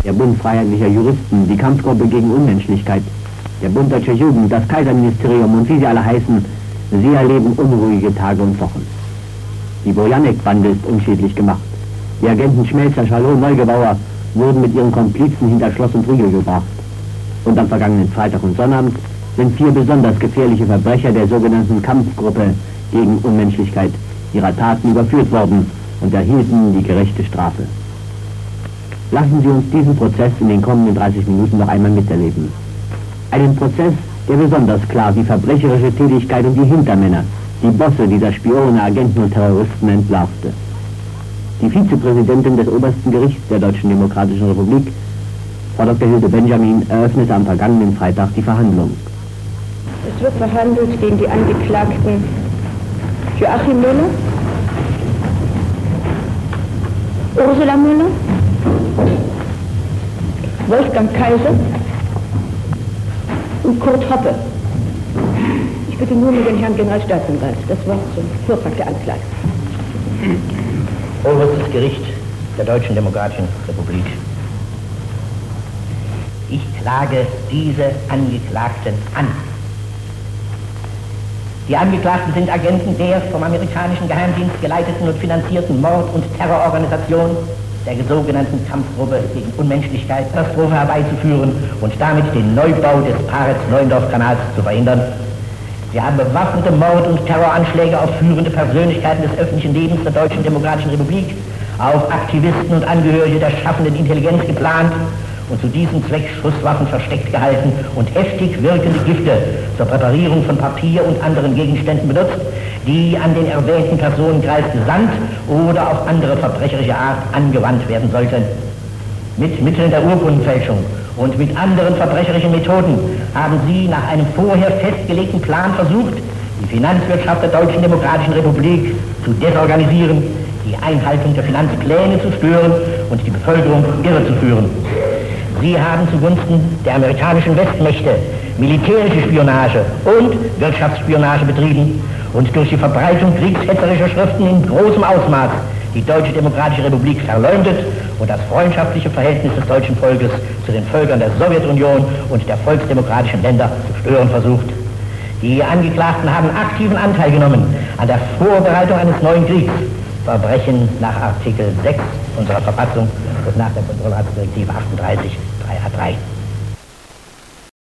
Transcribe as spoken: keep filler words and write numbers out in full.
der Bund freiheitlicher Juristen, die Kampfgruppe gegen Unmenschlichkeit, der Bund Deutscher Jugend, das Kaiserministerium und wie sie alle heißen, sie erleben unruhige Tage und Wochen. Die Bojanek-Bande ist unschädlich gemacht. Die Agenten Schmelzer, Schalot, Neugebauer wurden mit ihren Komplizen hinter Schloss und Riegel gebracht. Und am vergangenen Freitag und Sonnabend sind vier besonders gefährliche Verbrecher der sogenannten Kampfgruppe gegen Unmenschlichkeit ihrer Taten überführt worden und erhielten die gerechte Strafe. Lassen Sie uns diesen Prozess in den kommenden dreißig Minuten noch einmal miterleben. Einen Prozess, der besonders klar die verbrecherische Tätigkeit und die Hintermänner, die Bosse dieser Spione, Agenten und Terroristen entlarvte. Die Vizepräsidentin des obersten Gerichts der Deutschen Demokratischen Republik, Frau Doktor Hilde Benjamin, eröffnete am vergangenen Freitag die Verhandlung. Es wird verhandelt gegen die Angeklagten Joachim Müller, Ursula Müller, Wolfgang Kaiser und Kurt Hoppe. Ich bitte nur mit den Herrn Generalstaatsanwalt das Wort zum Vortrag der Anklage. Oberstes Gericht der Deutschen Demokratischen Republik. Ich klage diese Angeklagten an. Die Angeklagten sind Agenten der vom amerikanischen Geheimdienst geleiteten und finanzierten Mord- und Terrororganisation, der sogenannten Kampfgruppe gegen Unmenschlichkeit, Katastrophe herbeizuführen und damit den Neubau des Paritz-Neuendorf-Kanals zu verhindern. Sie haben bewaffnete Mord- und Terroranschläge auf führende Persönlichkeiten des öffentlichen Lebens der Deutschen Demokratischen Republik, auf Aktivisten und Angehörige der schaffenden Intelligenz geplant und zu diesem Zweck Schusswaffen versteckt gehalten und heftig wirkende Gifte zur Präparierung von Papier und anderen Gegenständen benutzt, die an den erwähnten Personenkreis gesandt oder auf andere verbrecherische Art angewandt werden sollten. Mit Mitteln der Urkundenfälschung und mit anderen verbrecherischen Methoden haben sie nach einem vorher festgelegten Plan versucht, die Finanzwirtschaft der Deutschen Demokratischen Republik zu desorganisieren, die Einhaltung der Finanzpläne zu stören und die Bevölkerung irrezuführen. Sie haben zugunsten der amerikanischen Westmächte militärische Spionage und Wirtschaftsspionage betrieben und durch die Verbreitung kriegshetzerischer Schriften in großem Ausmaß die Deutsche Demokratische Republik verleumdet und das freundschaftliche Verhältnis des deutschen Volkes zu den Völkern der Sowjetunion und der volksdemokratischen Länder zu stören versucht. Die Angeklagten haben aktiven Anteil genommen an der Vorbereitung eines neuen Kriegs, Verbrechen nach Artikel sechs unserer Verfassung und nach der Kontrollratsdirektive achtunddreißig drei a drei.